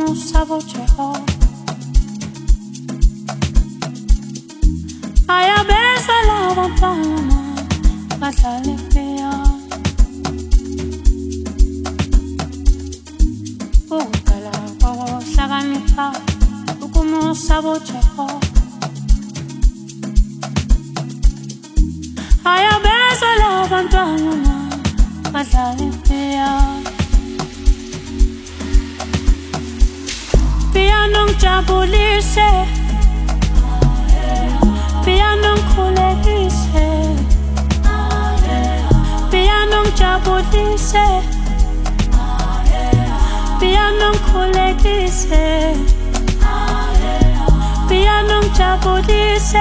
ukumusa Jehova. Ayabezela abantwana badlale piano. Ukudala kwabahlakanipha ukumusa Jehova. Ayabezela abantwana badlale piano. Piano ngijabulise, piano ngikhulekise, piano ngijabulise, piano ngikhulekise, piano ngijabulise,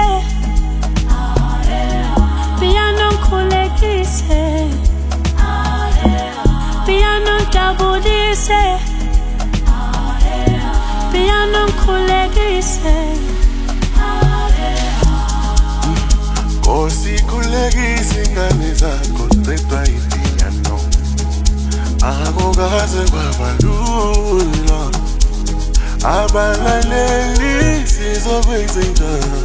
piano ngikhulekise, piano ngijabulise, piano ngikhulekise. Osikhulekise ingane zakho zedwa ipiano. Akukaze kwabalula, abalaleli sizokwenza njani?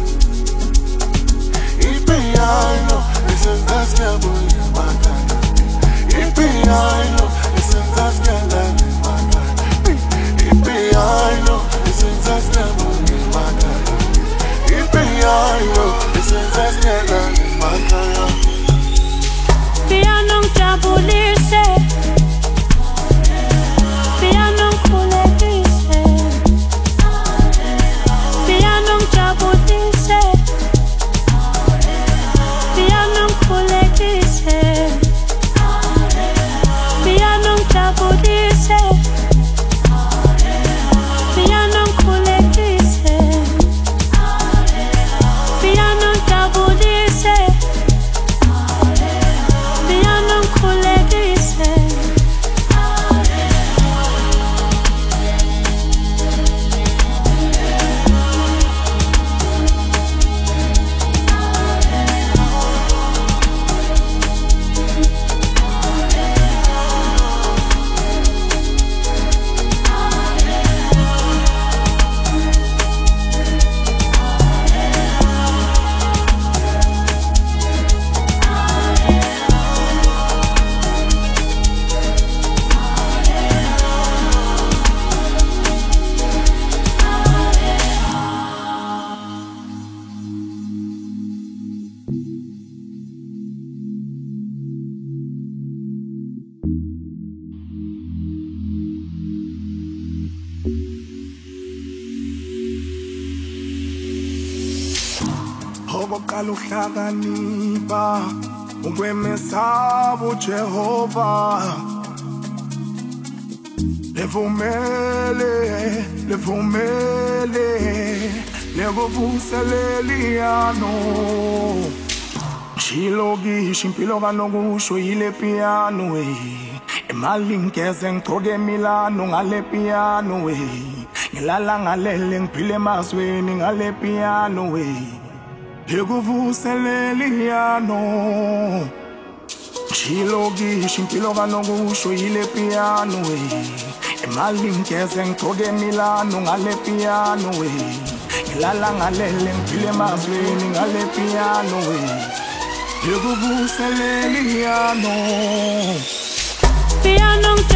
Ipiano isenza siyabona emakhaya. Ipiano isenza siyalala emakhaya. Ipiano isenza siyabona emakhaya. Ipiano isenza siyalala emakhaya. Piano ngijabulise, piano ngikhulekise, piano ngijabulise, piano ngikhulekise, piano ngijabulise, piano ngikhulekise, piano ngijabulise, piano ngikhulekise. Okokuqala uhlakanipha ukwemesaba uJehova. Levumele lekuvuseleliyano. Shilokisha impilo kanokusho yile piano imali ngeze ngigcoke Milano ngale piano ngilala ngalele ngiphile emazweni ngale piano lekuvuseleliyano. Shilokisha impilo kanokusho yile piano imali ngeze ngigcoke Milano ngale piano ngilala ngalele ngiphile emazweni ngale piano lekuvuseleliyano. Piano